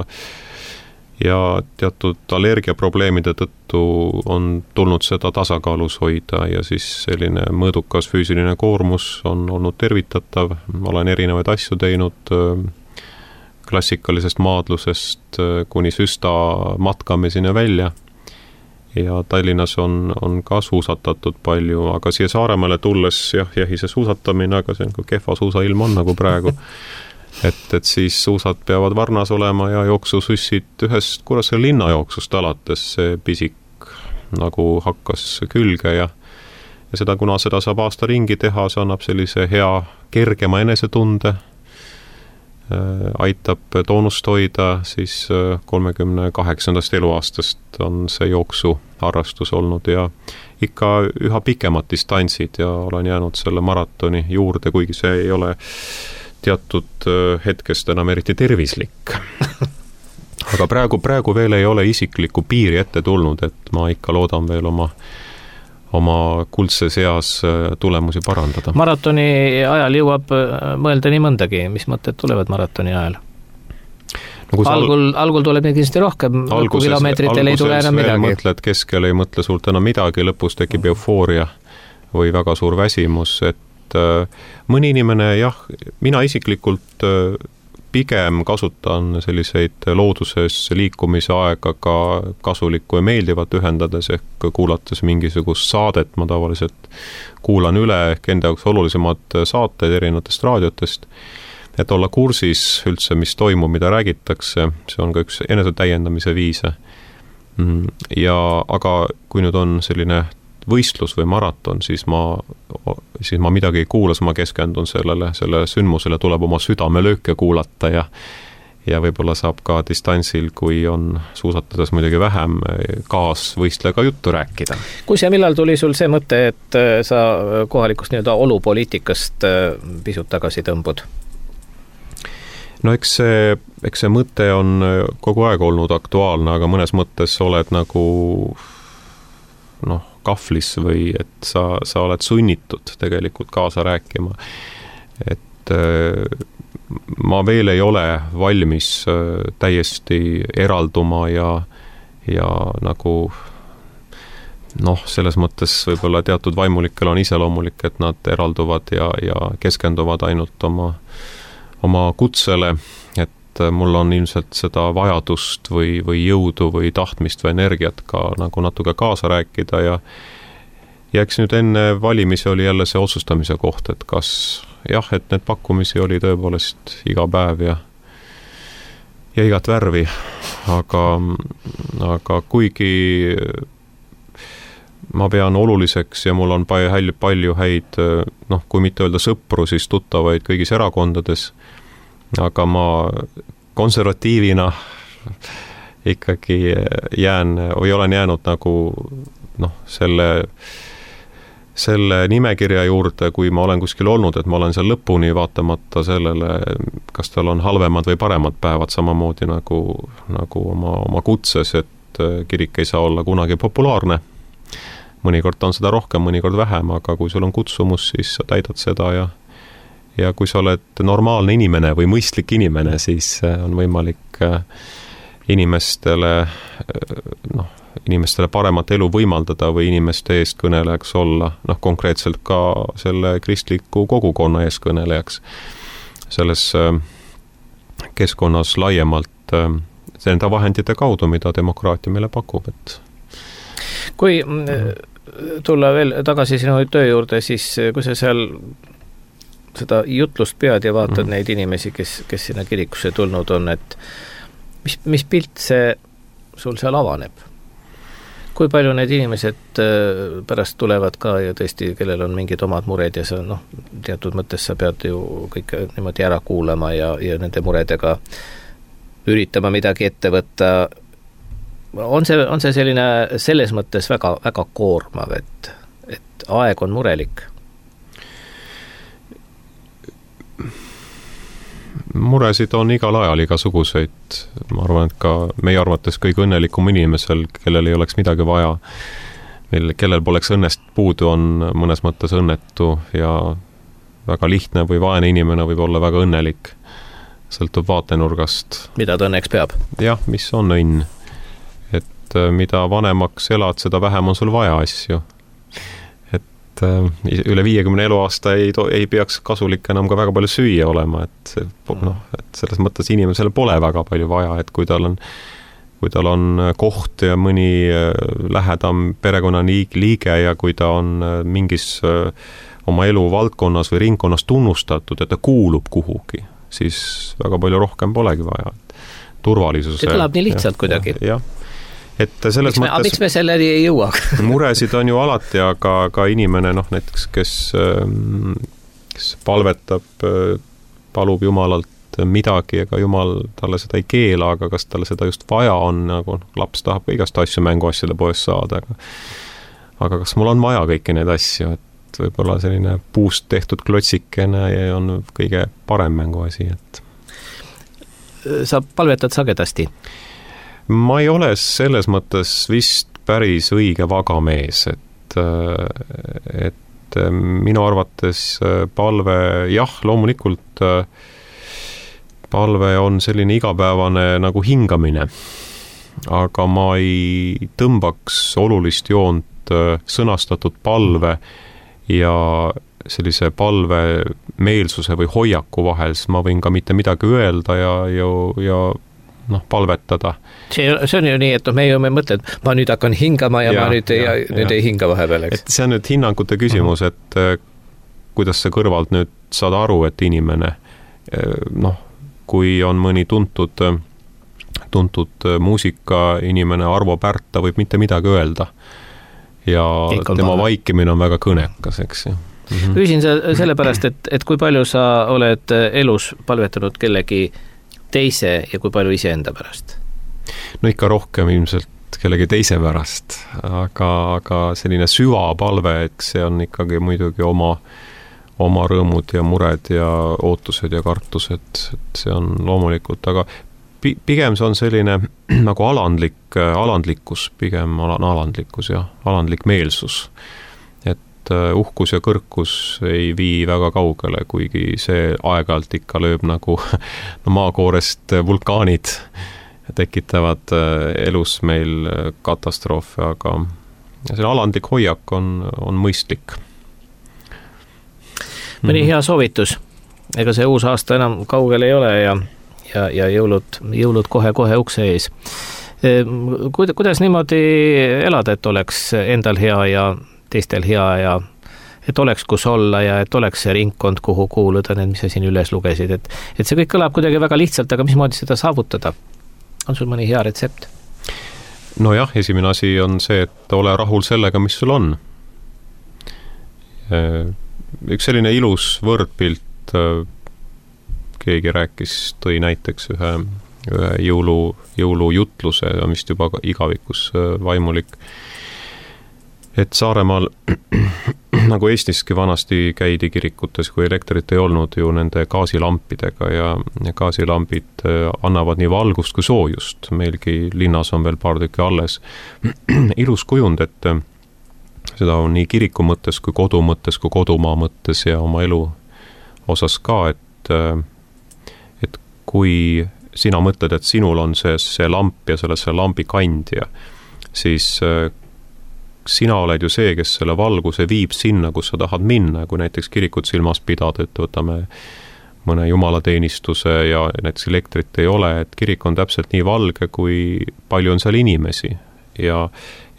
ja teatud allergiaprobleemide tõttu on tulnud seda tasakaalus hoida ja siis selline mõõdukas füüsiline koormus on olnud tervitatav. Ma olen erinevaid asju teinud klassikalisest maadlusest kuni süsta matkamiseni välja ja Tallinnas on ka suusatatud palju, aga siia Saaremaale tulles jähise suusatamine, aga see on kui kehva suusailm on nagu praegu. Et siis suusad peavad varnas olema ja jooksusussid ühest Kuressaare linnajooksust alates see pisik nagu hakkas külge ja seda, kuna seda saab aasta ringi teha, see annab sellise hea kergema enesetunde, aitab toonust hoida, siis 38. eluaastast on see jooksuharrastus olnud ja ikka üha pikemad distantsid ja olen jäänud selle maratoni juurde, kuigi see ei ole teatud hetkest enam eriti tervislik. Aga praegu veel ei ole isiklikku piiri ette tulnud, et ma ikka loodan veel oma kuldse seas tulemusi parandada. Maratoni ajal jõuab mõelda nii mõndagi. Mis mõtted tulevad maratoni ajal? algul tuleb neid kindlasti rohkem, kilomeetritel ei tule enam midagi. Mõtled keskel, ei mõtle sult enam midagi, lõpus tekib eufooria või väga suur väsimus, et mõni inimene, jah, mina isiklikult pigem kasutan selliseid looduses liikumise aega ka kasulikku ja meeldivat ühendades, ehk kuulates mingisugust saadet, ma tavaliselt kuulan üle ehk enda jaoks olulisemad saated erinevatest raadiotest, et olla kursis üldse, mis toimub, mida räägitakse, see on ka üks enesetäiendamise viise. Aga kui nüüd on selline võistlus või maraton, siis ma midagi ei kuula, ma keskendun selle sündmusele, tuleb oma südamelööke kuulata ja võib-olla saab ka distantsil, kui on suusatades muidugi vähem, kaasvõistlega juttu rääkida. Kus ja millal tuli sul see mõte, et sa kohalikust nii-öelda olupoliitikast pisut tagasi tõmbud? No eks see mõte on kogu aeg olnud aktuaalne, aga mõnes mõttes oled nagu kahvlis või et sa oled sunnitud tegelikult kaasa rääkima. Et ma veel ei ole valmis täiesti eralduma ja nagu selles mõttes võib-olla teatud vaimulikel on iseloomulik, et nad eralduvad ja keskenduvad ainult oma kutsele, et mul on ilmselt seda vajadust või jõudu või tahtmist või energiat ka nagu natuke kaasa rääkida ja eks nüüd enne valimisi oli jälle see otsustamise koht, et kas jah, et need pakkumisi oli tõepoolest iga päev ja igat värvi, aga kuigi ma pean oluliseks ja mul on palju häid, kui mitte öelda sõpru, siis tuttavaid kõigis erakondades, aga ma konservatiivina ikkagi olen jäänud nagu selle nimekirja juurde, kui ma olen kuskil olnud, et ma olen seal lõpuni vaatamata sellele, kas tal on halvemad või paremad päevad, samamoodi nagu oma kutses, et kirik ei saa olla kunagi populaarne. Mõnikord on seda rohkem, mõnikord vähem, aga kui sul on kutsumus, siis sa täidad seda ja kui sa oled normaalne inimene või mõistlik inimene, siis on võimalik inimestele paremat elu võimaldada või inimeste eestkõnelejaks olla, konkreetselt ka selle kristliku kogukonna eestkõnelejaks selles keskkonnas laiemalt enda vahendite kaudu, mida demokraatia meile pakub. Kui tulla veel tagasi sinu töö juurde, siis kui sa seal seda jutlust pead ja vaatad neid inimesi, kes sinna kirikusse tulnud on, et mis pilt see sul seal avaneb? Kui palju need inimesed pärast tulevad ka ja tõesti, kellel on mingid omad mured ja sa teatud mõttes sa pead ju kõik niimoodi ära kuulama ja nende muredega üritama midagi ette võtta. On see selline selles mõttes väga, väga koormav, et aeg on murelik? Muresid on igal ajal igasuguseid. Ma arvan, et ka meie arvates kõige õnnelikum inimesel, kellel ei oleks midagi vaja, kellel poleks õnnest puudu, on mõnes mõttes õnnetu ja väga lihtne või vaene inimene võib olla väga õnnelik. Sõltub vaatenurgast. Mida ta õnneks peab? Jah, mis on õnn. Et mida vanemaks elad, seda vähem on sul vaja asju. Üle 50 eluaasta ei peaks kasulik enam ka väga palju süüa olema, et selles mõttes inimesele pole väga palju vaja, et kui tal on koht ja mõni lähedam perekonna liige ja kui ta on mingis oma elu valdkonnas või ringkonnas tunnustatud, et ta kuulub kuhugi, siis väga palju rohkem polegi vaja. Turvalisuse. See kõlab nii lihtsalt kuidagi. Jah. Et selles mõttes, miks me selleni ei jõua? Muresid on ju alati, aga inimene, näiteks, kes palvetab, palub Jumalalt midagi, ega Jumal talle seda ei keela, aga kas talle seda just vaja on, nagu laps tahab ka igast asju mänguasjade poest saada, aga kas mul on vaja kõiki neid asju, et võib-olla selline puust tehtud klotsikene on kõige parem mänguasi, et sa palvetad sagedasti? Ma ei ole selles mõttes vist päris õige vagamees, et minu arvates palve, jah, loomulikult palve on selline igapäevane nagu hingamine, aga ma ei tõmbaks olulist joont sõnastatud palve ja sellise palve meelsuse või hoiaku vahel, siis ma võin ka mitte midagi öelda ja palvetada. See on ju nii, et me ju mõtled, ma nüüd hakkan hingama ja ma nüüd ei hinga vahepeal, eks? Et see on nüüd hinnangute küsimus, et kuidas sa kõrvalt nüüd saad aru, et inimene, kui on mõni tuntud muusikainimene, Arvo Pärt, ta võib mitte midagi öelda. Ja tema vaikimine on väga kõnekas, eks ju. Küsin sellepärast, et kui palju sa oled elus palvetanud kellegi teise ja kui palju iseenda pärast? No ikka rohkem ilmselt kellegi teise pärast, aga selline süvapalve, et see on ikkagi muidugi oma rõõmud ja mured ja ootused ja kartused, et see on loomulikult, aga pigem see on selline nagu alandlikkus, pigem alandlikkus ja alandlik meelsus. Uhkus ja kõrkus ei vii väga kaugele, kuigi see aeg-ajalt ikka lööb nagu maakoorest vulkaanid tekitavad elus meil katastroofe, aga see alandlik hoiak on mõistlik. Mõni hea soovitus, ega see uus aasta enam kaugel ei ole ja jõulud kohe ukse ees. Kuidas niimoodi elada, et oleks endal hea ja teistel hea ja et oleks kus olla ja et oleks see ringkond, kuhu kuuluda, need, mis sa siin üles lugesid, et see kõik kõlab kuidagi väga lihtsalt, aga mismoodi seda saavutada? On sul mõni hea retsept? No jah, esimene asi on see, et ole rahul sellega, mis sul on. Üks selline ilus võrdpilt, keegi tõi näiteks ühe jõulujutluse, vist juba igavikus vaimulik, et Saaremaal, nagu Eestiski vanasti käidi kirikutes, kui elektrit ei olnud ju nende gaasilampidega ja gaasilambid annavad nii valgust kui soojust. Meilgi linnas on veel paar tükki alles. Ilus kujund, et seda on nii kiriku mõttes kui kodu mõttes kui kodumaa mõttes ja oma elu osas ka, et kui sina mõtled, et sinul on see lamp ja selle lambi kandja, siis sina oled ju see, kes selle valguse viib sinna, kus sa tahad minna, kui näiteks kirikut silmas pidada, et võtame mõne jumalateenistuse ja näiteks elektrit ei ole, et kirik on täpselt nii valge, kui palju on seal inimesi ja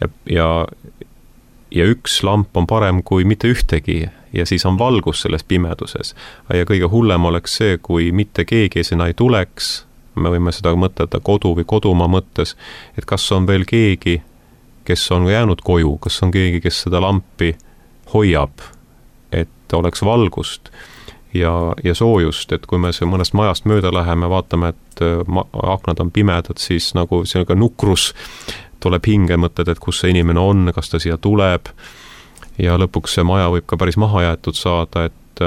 üks lamp on parem kui mitte ühtegi ja siis on valgus selles pimeduses. Ja kõige hullem oleks see, kui mitte keegi sinna ei tuleks, me võime seda mõtelda kodu või kodumaa mõttes, et kas on veel keegi, kes on jäänud koju, kas on keegi, kes seda lampi hoiab, et oleks valgust ja soojust, et kui me mõnest majast mööda läheme, vaatame, et aknad on pimedad, siis nagu see on ka nukrus, tuleb hinge mõtled, et kus see inimene on, kas ta siia tuleb ja lõpuks see maja võib ka päris maha jäetud saada, et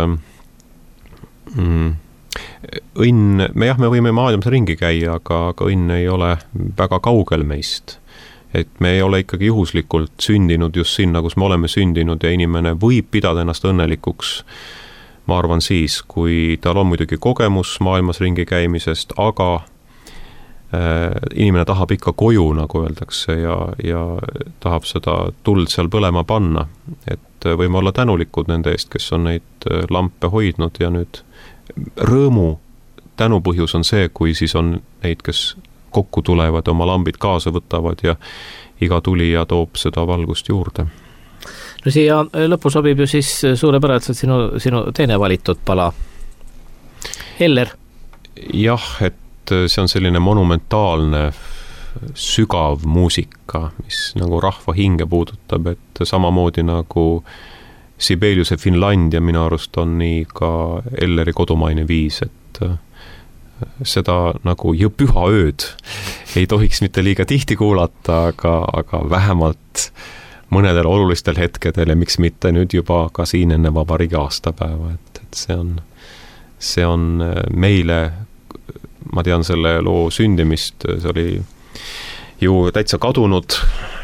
õnn, me võime maailmas ringi käia, aga õnn ei ole väga kaugel meist. Et me ei ole ikkagi juhuslikult sündinud just sinna, kus me oleme sündinud ja inimene võib pidada ennast õnnelikuks, ma arvan siis, kui tal on muidugi kogemus maailmas ringi käimisest, aga inimene tahab ikka koju, nagu öeldakse, ja tahab seda tuld seal põlema panna, et võime olla tänulikud nende eest, kes on neid lampe hoidnud ja nüüd rõõmu tänupõhjus on see, kui siis on neid, kes kokku tulevad, oma lambid kaasa võtavad ja iga tulija toob seda valgust juurde. No siia lõppu sobib ju siis suurepäraselt sinu teine valitud pala. Eller? Jah, et see on selline monumentaalne sügav muusika, mis nagu rahva hinge puudutab, et samamoodi nagu Sibeliuse Finlandia minu arust on nii ka Elleri kodumaine viis, et seda nagu püha ööd ei tohiks mitte liiga tihti kuulata, aga vähemalt mõnedel olulistel hetkedel ja miks mitte nüüd juba ka siin enne vabariigi aastapäeva, et see on meile, ma tean selle loo sündimist, see oli ju täitsa kadunud,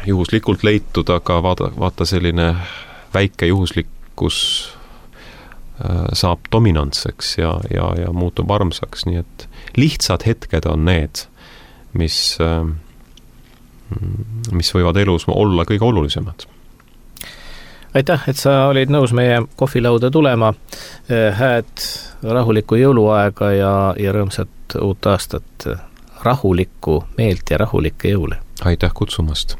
juhuslikult leitud, aga vaata selline väike juhuslikkus saab dominantseks ja muutub armsaks, nii et lihtsad hetked on need, mis võivad elus olla kõige olulisemad. Aitäh, et sa olid nõus meie kohvilauda tulema. Hääd rahulikku jõuluaega ja rõõmsat uut aastat. Rahulikku meelt ja rahulikke jõule. Aitäh kutsumast.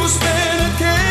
ilus meeled